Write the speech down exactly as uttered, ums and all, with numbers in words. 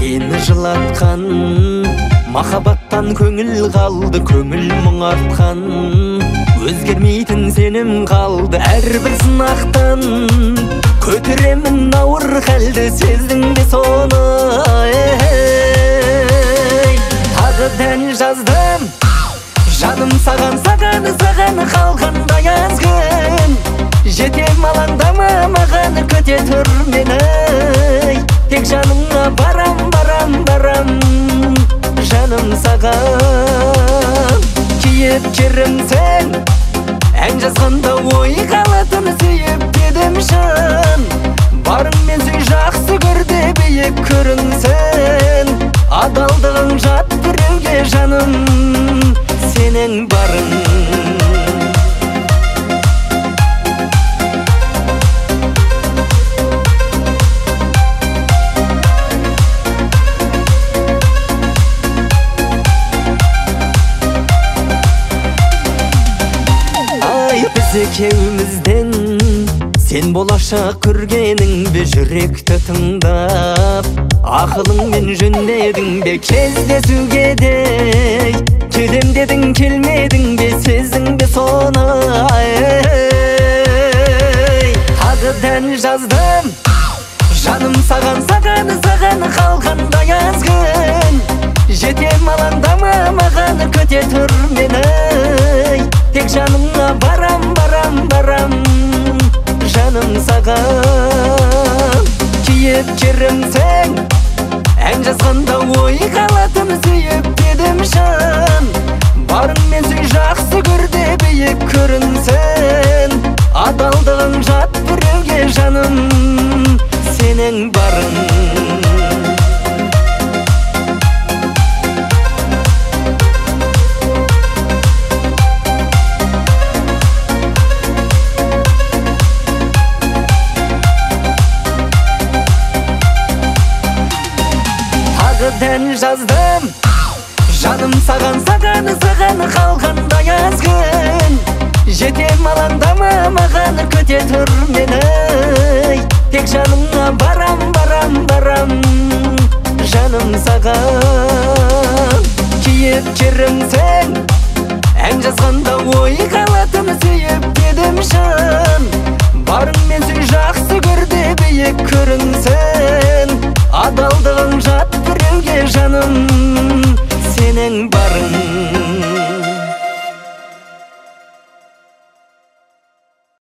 сені жылатқан, махаббаттан көңіл қалды, көңіл мұң артқан. Өзгермейтін сенім қалды әрбір сынақтан. Көтеремін ауыр халді, сездің бе соны? Тағы дән жаздым, жаным саған, саған, саған қалғанда язгын. Жетем алаңдама, маған көте тұр мені. Тек жаныңа барам, барам, барам, жаным саған. Киіп керімсің, ән жазғанда ой қалатын, сүйіп дедім шын. Барыңмен сүй жақсы көрде биік көрінсін. Адалдығың жат біреуге жаным, сенің барың. Екеумізден сен болашақ көргенің бе, жүректі тыңдап ақылыңмен жөндедің бе? Кездесуге де келем дедің, келмедің бе? Сездің бе соны? Тағы дән жаздым, жаным саған, саған, саған қалғанда язгын. Жетем алаңдама, маған көте тұр мені. Тек жаныңа барам, барам, барам, жаным саған. Киіп керімсің, ән жазғанда ой қалатын, сүйіп дедім шын. Барыңмен сүй жақсы көрде биік көрінсін. Адалдығың жат біреуге жаным, сенің барың. Дән жаздым, жаным саған, саған, саған қалғанда язгын. Жетем алаңдама, маған көте тұр мені. Тек жаныңа барам, барам, барам, жаным саған. Киіп керімсің, ән жазғанда ой қалатын, сүйіп дедім шын. Барыңмен сүй жақсы көрде биік көрінсін. Адалдығың жат біреуге жаным, сенің